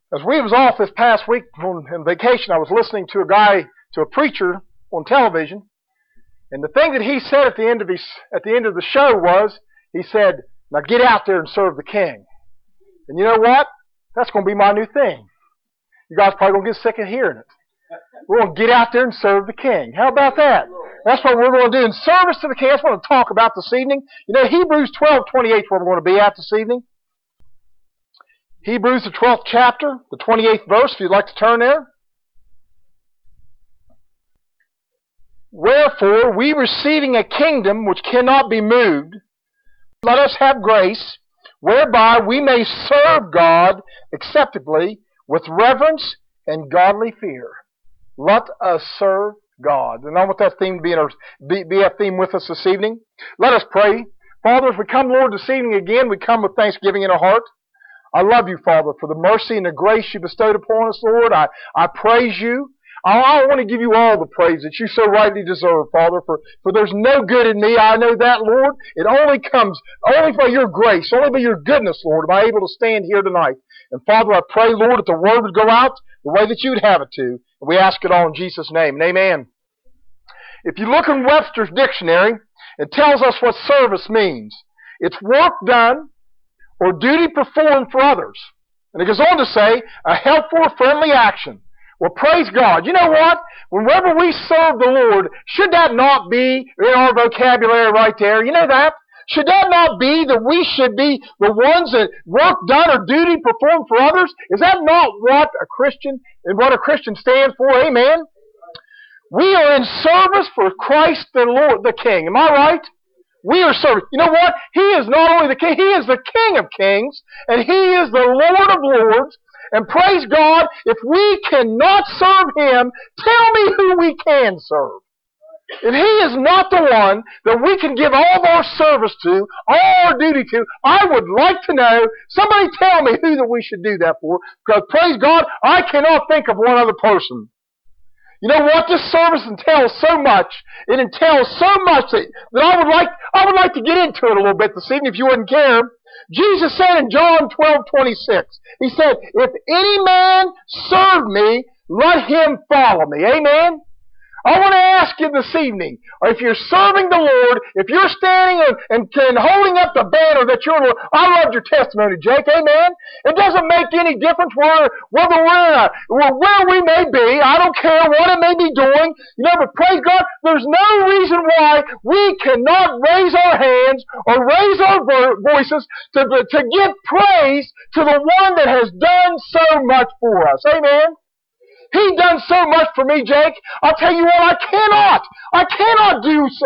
As we was off this past week on vacation, I was listening to a preacher on television, and the thing that he said at the end of the show was, he said, "Now get out there and serve the King." And you know what? That's going to be my new thing. You guys probably going to get sick of hearing it. We're going to get out there and serve the King. How about that? That's what we're going to do in service to the King. That's what I want to talk about this evening. You know, Hebrews 12:28 is where we're going to be at this evening. Hebrews, the 12th chapter, the 28th verse, if you'd like to turn there. "Wherefore, we receiving a kingdom which cannot be moved, let us have grace, whereby we may serve God acceptably with reverence and godly fear." Let us serve God. And I want that theme to be a theme with us this evening. Let us pray. Father, as we come, Lord, this evening again, we come with thanksgiving in our heart. I love you, Father, for the mercy and the grace you bestowed upon us, Lord. I praise you. I want to give you all the praise that you so rightly deserve, Father, for there's no good in me. I know that, Lord. It only comes by your grace, only by your goodness, Lord, am I able to stand here tonight. And Father, I pray, Lord, that the word would go out the way that you would have it to. And we ask it all in Jesus' name, and amen. If you look in Webster's dictionary, it tells us what service means. It's work done or duty performed for others. And it goes on to say, a helpful or friendly action. Well, praise God. You know what? Whenever we serve the Lord, should that not be in our vocabulary right there? You know that? Should that not be that we should be the ones that work done or duty performed for others? Is that not what a Christian stands for? Amen? We are in service for Christ the Lord, the King. Am I right? We are serving. You know what? He is not only the King, He is the King of kings, and He is the Lord of lords. And praise God, if we cannot serve Him, tell me who we can serve. If He is not the one that we can give all of our service to, all our duty to, I would like to know, somebody tell me who that we should do that for, because praise God, I cannot think of one other person. You know what? This service entails so much. It entails so much that I would like to get into it a little bit this evening if you wouldn't care. Jesus said in John 12:26, He said, "If any man serve me, let him follow me." Amen? I want to ask you this evening, if you're serving the Lord, if you're standing and holding up the banner that you're, I loved your testimony, Jake, amen? It doesn't make any difference whether where we may be. I don't care what it may be doing. You know, but praise God, there's no reason why we cannot raise our hands or raise our voices to give praise to the one that has done so much for us. Amen? He done so much for me, Jake. I'll tell you what, I cannot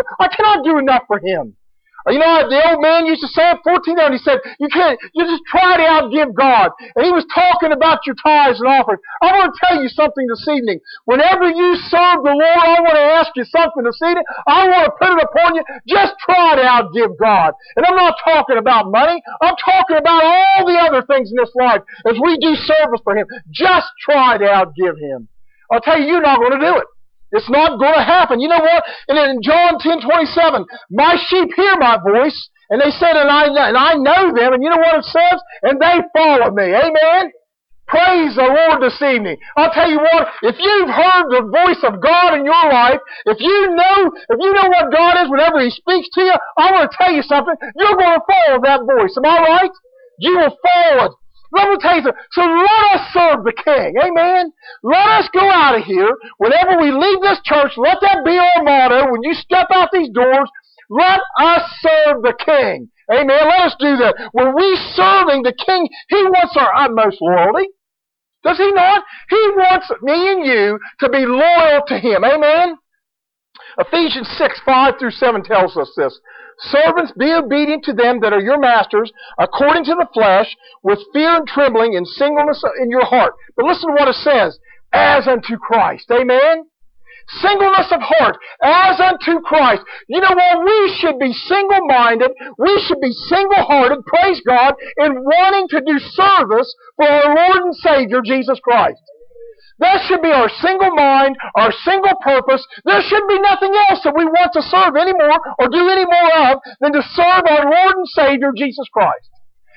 do enough for Him. You know, the old man used to say at 14 and he said, you just try to outgive God. And he was talking about your tithes and offerings. I want to tell you something this evening. Whenever you serve the Lord, I want to ask you something this evening. I want to put it upon you. Just try to outgive God. And I'm not talking about money. I'm talking about all the other things in this life as we do service for Him. Just try to outgive Him. I'll tell you, you're not going to do it. It's not going to happen. You know what? And in John 10:27, my sheep hear my voice, and they said, and I know them, and you know what it says? And they follow me. Amen? Praise the Lord this evening. I'll tell you what, if you've heard the voice of God in your life, if you know what God is whenever He speaks to you, I want to tell you something, you're going to follow that voice. Am I right? You will follow it. Let me tell you something. So let us serve the King. Amen? Let us go out of here. Whenever we leave this church, let that be our motto. When you step out these doors, let us serve the King. Amen? Let us do that. When we're serving the King, He wants our utmost loyalty. Does He not? He wants me and you to be loyal to Him. Amen? Ephesians 6:5-7 tells us this. Servants, be obedient to them that are your masters, according to the flesh, with fear and trembling and singleness in your heart. But listen to what it says. As unto Christ. Amen? Singleness of heart. As unto Christ. You know what? We should be single-minded. We should be single-hearted, praise God, in wanting to do service for our Lord and Savior, Jesus Christ. That should be our single mind, our single purpose. There should be nothing else that we want to serve anymore or do any more of than to serve our Lord and Savior, Jesus Christ.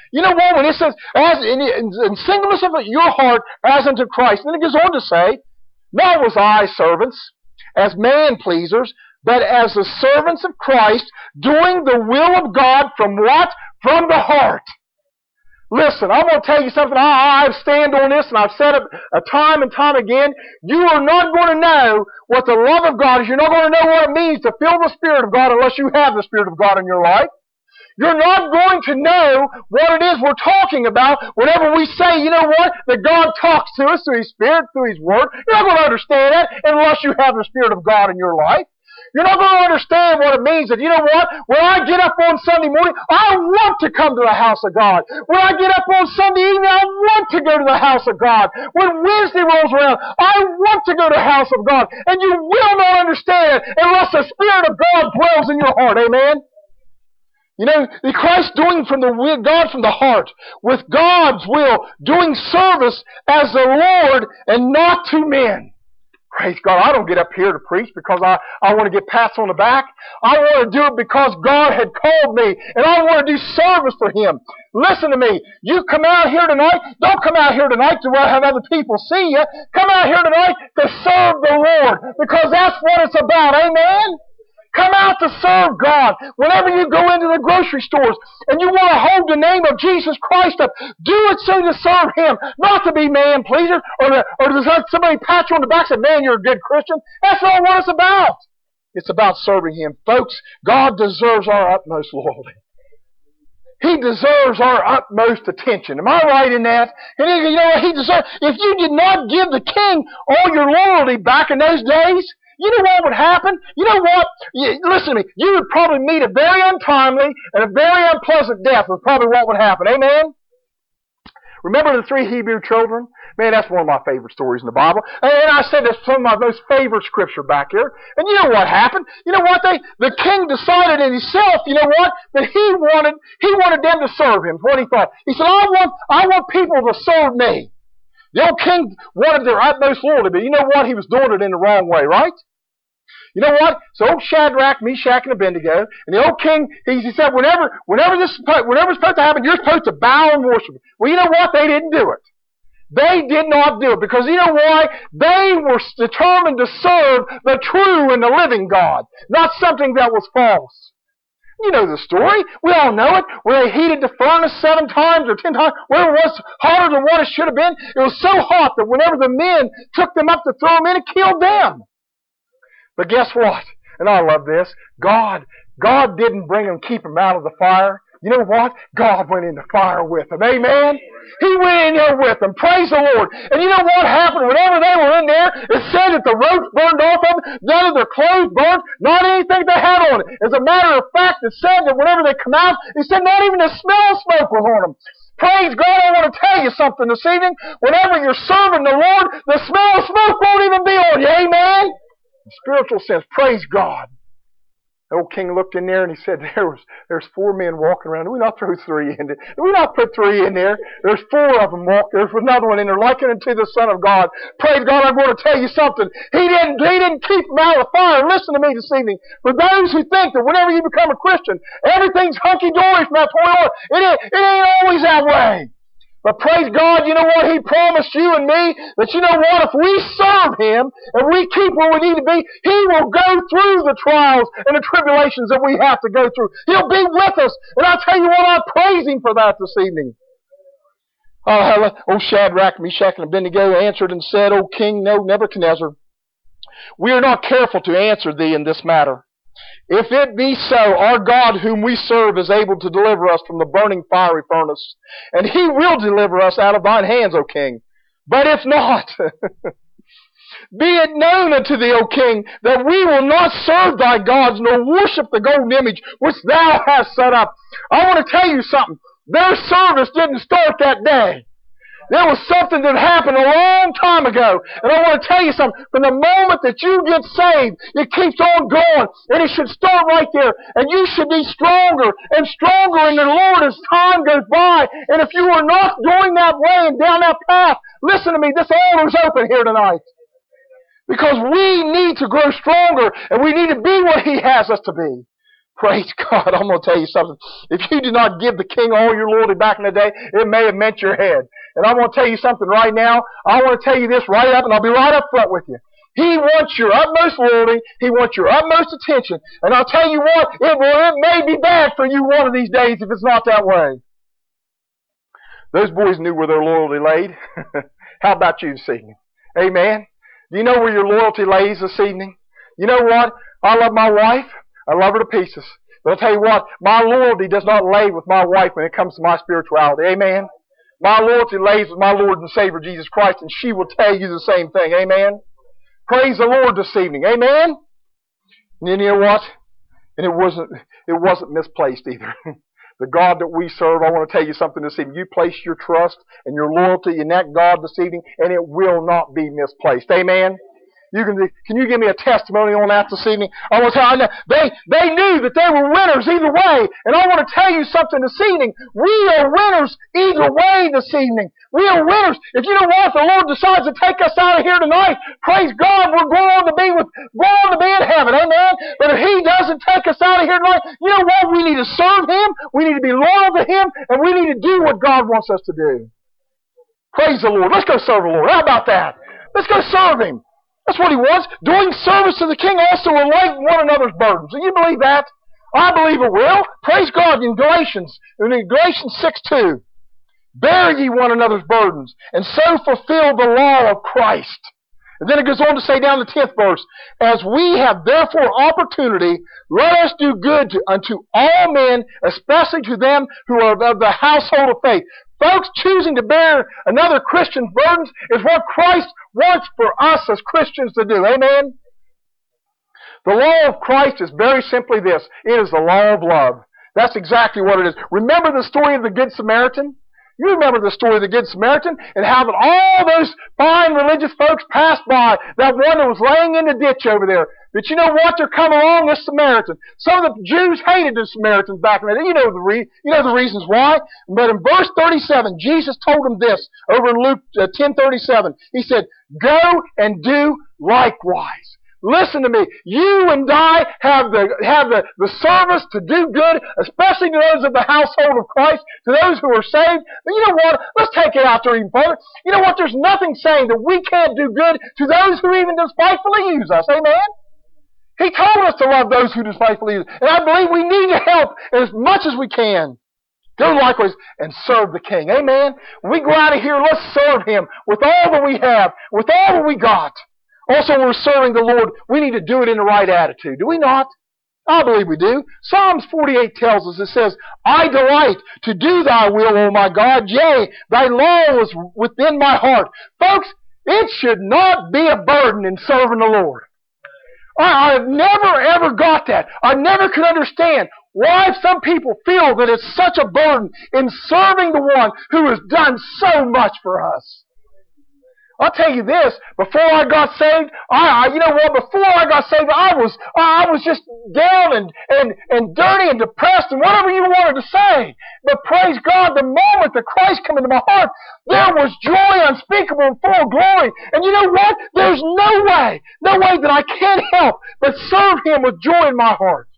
You know what? When it says, as in singleness of your heart as unto Christ, then it goes on to say, nor was I servants, as man-pleasers, but as the servants of Christ, doing the will of God from what? From the heart. Listen, I'm going to tell you something. I stand on this, and I've said it time and time again. You are not going to know what the love of God is. You're not going to know what it means to feel the Spirit of God unless you have the Spirit of God in your life. You're not going to know what it is we're talking about whenever we say, you know what, that God talks to us through His Spirit, through His Word. You're not going to understand that unless you have the Spirit of God in your life. You're not going to understand what it means that, you know what, when I get up on Sunday morning, I want to come to the house of God. When I get up on Sunday evening, I want to go to the house of God. When Wednesday rolls around, I want to go to the house of God. And you will not understand it unless the Spirit of God dwells in your heart. Amen? You know, Christ doing from the will, God from the heart, with God's will, doing service as the Lord and not to men. Praise God. I don't get up here to preach because I want to get pats on the back. I want to do it because God had called me, and I want to do service for Him. Listen to me. You come out here tonight, don't come out here tonight to have other people see you. Come out here tonight to serve the Lord, because that's what it's about. Amen? Come out to serve God. Whenever you go into the grocery stores and you want to hold the name of Jesus Christ up, do it so to serve Him, not to be man-pleaser or to have somebody pat you on the back and say, man, you're a good Christian. That's not what it's about. It's about serving Him. Folks, God deserves our utmost loyalty. He deserves our utmost attention. Am I right in that? And you know what He deserves? If you did not give the king all your loyalty back in those days, you know what would happen? You know what? Listen to me. You would probably meet a very untimely and a very unpleasant death was probably what would happen. Amen? Remember the 3 Hebrew children? Man, that's one of my favorite stories in the Bible. And I said that's some of my most favorite scripture back here. And you know what happened? You know what? The king decided in himself, you know what? That he wanted them to serve him. What he thought. He said, I want people to serve me. The old king wanted their utmost loyalty, but you know what? He was doing it in the wrong way, right? You know what? So old Shadrach, Meshach, and Abednego, and the old king, he said, whenever it's supposed to happen, you're supposed to bow and worship. Well, you know what? They didn't do it. They did not do it, because you know why? They were determined to serve the true and the living God, not something that was false. You know the story. We all know it. Where they heated the furnace 7 times or 10 times, where it was hotter than what it should have been. It was so hot that whenever the men took them up to throw them in, it killed them. But guess what? And I love this. God didn't keep them out of the fire. You know what? God went in the fire with them. Amen? He went in there with them. Praise the Lord. And you know what happened? Whenever they were in there, it said that the ropes burned off of them. None of their clothes burned. Not anything they had on it. As a matter of fact, it said that whenever they come out, it said not even the smell of smoke was on them. Praise God, I want to tell you something this evening. Whenever you're serving the Lord, the smell of smoke won't even be on you. Amen? In spiritual sense, praise God. The old king looked in there and he said, there's 4 men walking around. Do we not throw 3 in there? Do we not put 3 in there? There's 4 of them walking. There's another one in there, likened unto the Son of God. Praise God, I'm going to tell you something. He didn't keep them out of the fire. Listen to me this evening. For those who think that whenever you become a Christian, everything's hunky-dory from that point on, it ain't always that way. But praise God, you know what? He promised you and me that, you know what? If we serve Him and we keep where we need to be, He will go through the trials and the tribulations that we have to go through. He'll be with us. And I'll tell you what, I praise Him for that this evening. O Shadrach, Meshach, and Abednego answered and said, O King Nebuchadnezzar, we are not careful to answer thee in this matter. If it be so, our God whom we serve is able to deliver us from the burning fiery furnace, and He will deliver us out of thine hands, O King. But if not, be it known unto thee, O King, that we will not serve thy gods, nor worship the golden image which thou hast set up. I want to tell you something. Their service didn't start that day. There was something that happened a long time ago. And I want to tell you something. From the moment that you get saved, it keeps on going. And it should start right there. And you should be stronger and stronger in the Lord as time goes by. And if you are not going that way and down that path, listen to me, this altar's open here tonight. Because we need to grow stronger and we need to be what He has us to be. Praise God. I'm going to tell you something. If you did not give the King all your loyalty back in the day, it may have meant your head. And I'm going to tell you something right now. I want to tell you this right up, and I'll be right up front with you. He wants your utmost loyalty. He wants your utmost attention. And I'll tell you what, it may be bad for you one of these days if it's not that way. Those boys knew where their loyalty laid. How about you this evening? Amen. Do you know where your loyalty lays this evening? You know what? I love my wife. I love her to pieces. But I'll tell you what, my loyalty does not lay with my wife when it comes to my spirituality. Amen. My loyalty lays with my Lord and Savior Jesus Christ, and she will tell you the same thing. Amen. Praise the Lord this evening. Amen. And you know what? And it wasn't misplaced either. The God that we serve, I want to tell you something this evening. You place your trust and your loyalty in that God this evening, and it will not be misplaced. Amen. Can you give me a testimony on that this evening? I want to tell you, they knew that they were winners either way. And I want to tell you something this evening. We are winners either way this evening. We are winners. If you know what, if the Lord decides to take us out of here tonight, praise God, we're going to be in heaven. Amen. But if He doesn't take us out of here tonight, you know what? We need to serve Him. We need to be loyal to Him, and we need to do what God wants us to do. Praise the Lord. Let's go serve the Lord. How about that? Let's go serve Him. That's what He wants. Doing service to the King also will lighten one another's burdens. Do you believe that? I believe it will. Praise God. In Galatians 6:2, bear ye one another's burdens, and so fulfill the law of Christ. And then it goes on to say down the 10th verse, as we have therefore opportunity, let us do good unto all men, especially to them who are of the household of faith. Folks, choosing to bear another Christian's burdens is what Christ wants for us as Christians to do. Amen? The law of Christ is very simply this. It is the law of love. That's exactly what it is. Remember the story of the Good Samaritan? You remember the story of the Good Samaritan and how that all those fine religious folks passed by that one that was laying in the ditch over there. But you know what? There come along this Samaritan. Some of the Jews hated the Samaritans back in the day. You know the reasons why. But in verse 37, Jesus told them this over in Luke 10:37. He said, "Go and do likewise." Listen to me. You and I have the service to do good, especially to those of the household of Christ, to those who are saved. But you know what? Let's take it out there even further. You know what? There's nothing saying that we can't do good to those who even despitefully use us. Amen? He told us to love those who despitefully use us. And I believe we need to help as much as we can. Go likewise and serve the King. Amen? When we go out of here, let's serve Him with all that we have, with all that we got. Also, when we're serving the Lord, we need to do it in the right attitude. Do we not? I believe we do. Psalms 48 tells us, it says, I delight to do Thy will, O my God. Yea, Thy law is within my heart. Folks, it should not be a burden in serving the Lord. I've never ever got that. I never could understand why some people feel that it's such a burden in serving the one who has done so much for us. I'll tell you this, before I got saved, before I got saved, I was just down and dirty and depressed and whatever you wanted to say. But praise God, the moment that Christ came into my heart, there was joy unspeakable and full of glory. And you know what? There's no way that I can help but serve Him with joy in my heart.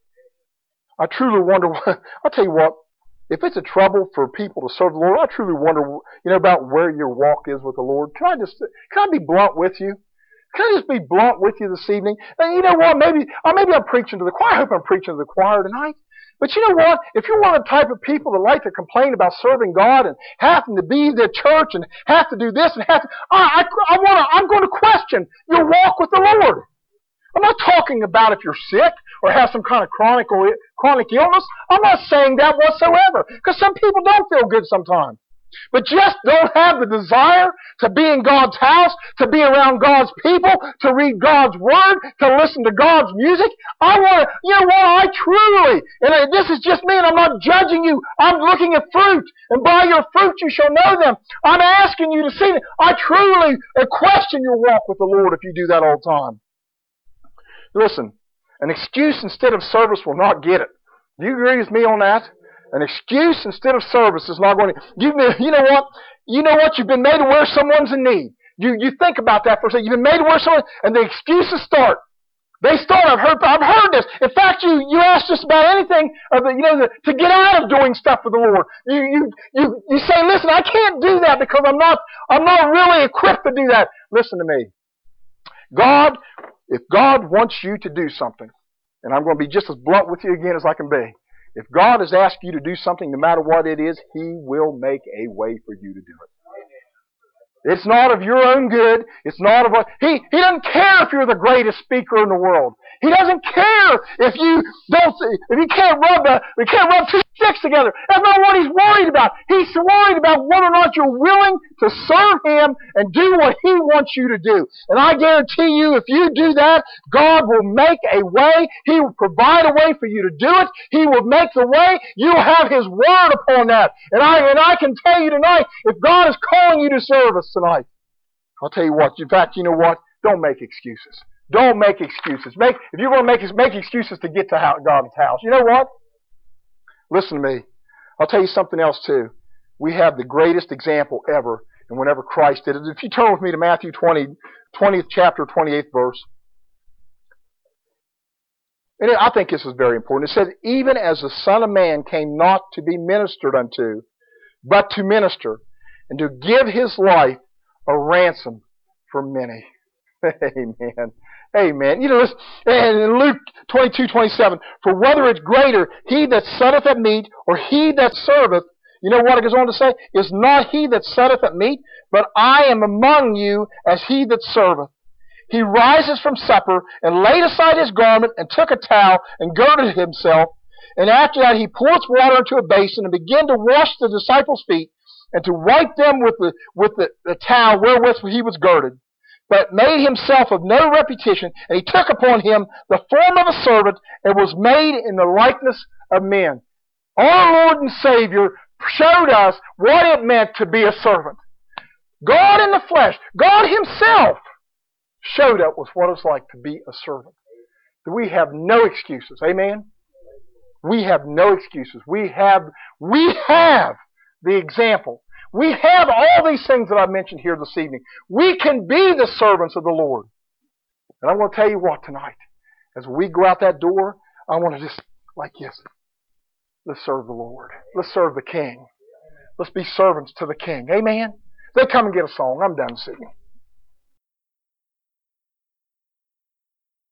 I truly wonder, I'll tell you what, if it's a trouble for people to serve the Lord, I truly wonder, about where your walk is with the Lord. Can I be blunt with you? Can I just be blunt with you this evening? And you know what? Maybe I'm preaching to the choir. I hope I'm preaching to the choir tonight. But you know what? If you're one of the type of people that like to complain about serving God and having to be the church and have to do this and have to, I'm going to question your walk with the Lord. I'm not talking about if you're sick or have some kind of chronic illness. I'm not saying that whatsoever, because some people don't feel good sometimes. But just don't have the desire to be in God's house, to be around God's people, to read God's Word, to listen to God's music. I truly, and this is just me, and I'm not judging you. I'm looking at fruit, and by your fruit you shall know them. I'm asking you to see that. I truly question your walk with the Lord if you do that all the time. Listen, an excuse instead of service will not get it. Do you agree with me on that? An excuse instead of service is not going to... You know what? You've been made aware someone's in need. You think about that for a second. You've been made aware someone, and the excuses start. They start, I've heard this. In fact, you ask just about anything to get out of doing stuff for the Lord. You say, listen, I can't do that because I'm not really equipped to do that. Listen to me. If God wants you to do something, and I'm going to be just as blunt with you again as I can be. If God has asked you to do something, no matter what it is, He will make a way for you to do it. It's not of your own good. It's not of He doesn't care if you're the greatest speaker in the world. He doesn't care if you can't rub two sticks together. That's not what He's worried about. He's worried about whether or not you're willing to serve Him and do what He wants you to do. And I guarantee you, if you do that, God will make a way. He will provide a way for you to do it. He will make the way. You'll have His word upon that. And I can tell you tonight, if God is calling you to service tonight, I'll tell you what. In fact, you know what? Don't make excuses. Don't make excuses. If you're going to make excuses to get to God's house, you know what? Listen to me. I'll tell you something else too. We have the greatest example ever, and whenever Christ did it. If you turn with me to Matthew 20th chapter, 28th verse. And I think this is very important. It says, even as the Son of Man came not to be ministered unto, but to minister, and to give His life a ransom for many. Amen. Amen. Listen, and in Luke 22:27, for whether it's greater, he that sitteth at meat, or he that serveth, you know what it goes on to say? Is not he that sitteth at meat, but I am among you as he that serveth. He rises from supper, and laid aside his garment, and took a towel, and girded himself. And after that he poured water into a basin, and began to wash the disciples' feet, and to wipe them with the towel wherewith he was girded. But made himself of no reputation, and he took upon him the form of a servant, and was made in the likeness of men. Our Lord and Savior showed us what it meant to be a servant. God in the flesh, God Himself, showed us what it's like to be a servant. We have no excuses. Amen? We have no excuses. We have the example. We have all these things that I've mentioned here this evening. We can be the servants of the Lord. And I'm going to tell you what tonight. As we go out that door, I want to just, like this, let's serve the Lord. Let's serve the King. Let's be servants to the King. Amen? They come and get a song. I'm done singing.